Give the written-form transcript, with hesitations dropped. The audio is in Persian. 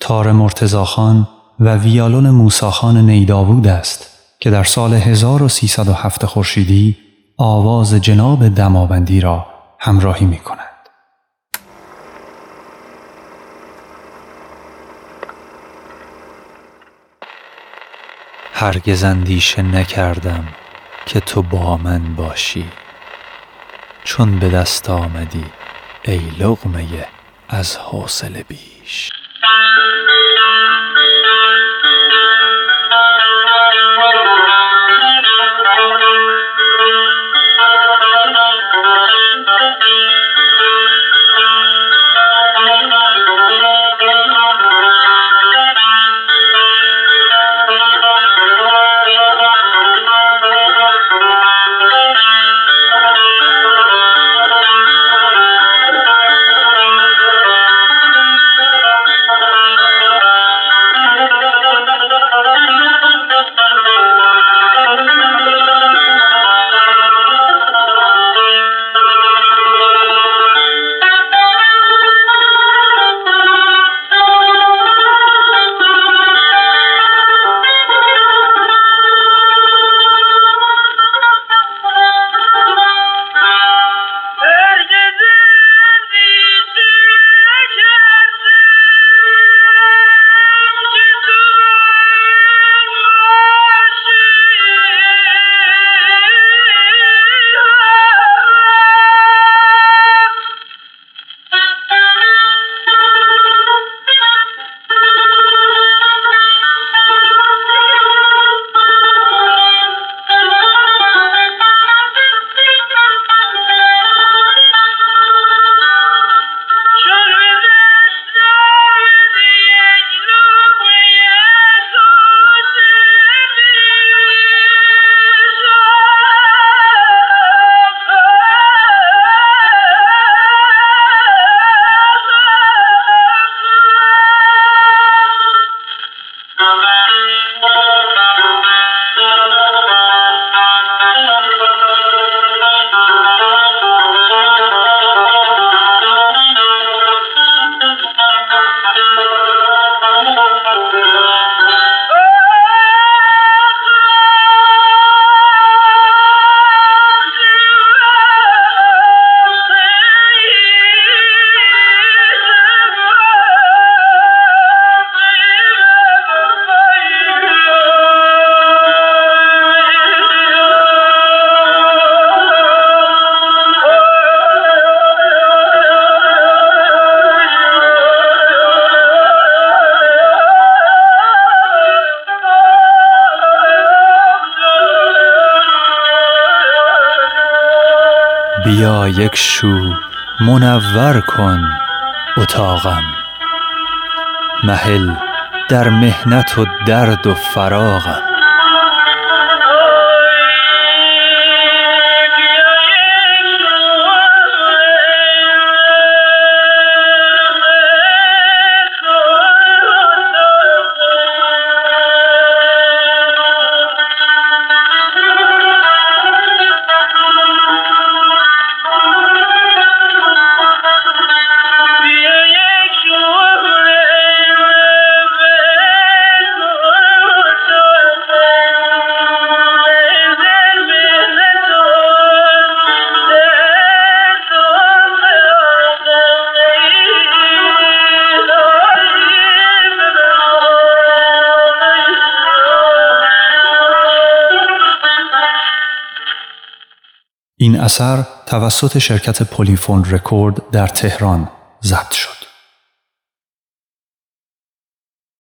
تار مرتضاخان و ویالون موسی‌خان نیداوود است که در سال 1307 خورشیدی آواز جناب دماوندی را همراهی می کند. هرگز اندیشه نکردم که تو با من باشی، چون به دست آمدی ای لقمه از حوصله بیش. بیا یک شو منور کن اتاقم، مهل در محنت و درد و فراغم. این اثر توسط شرکت پلیفون رکورد در تهران ضبط شد.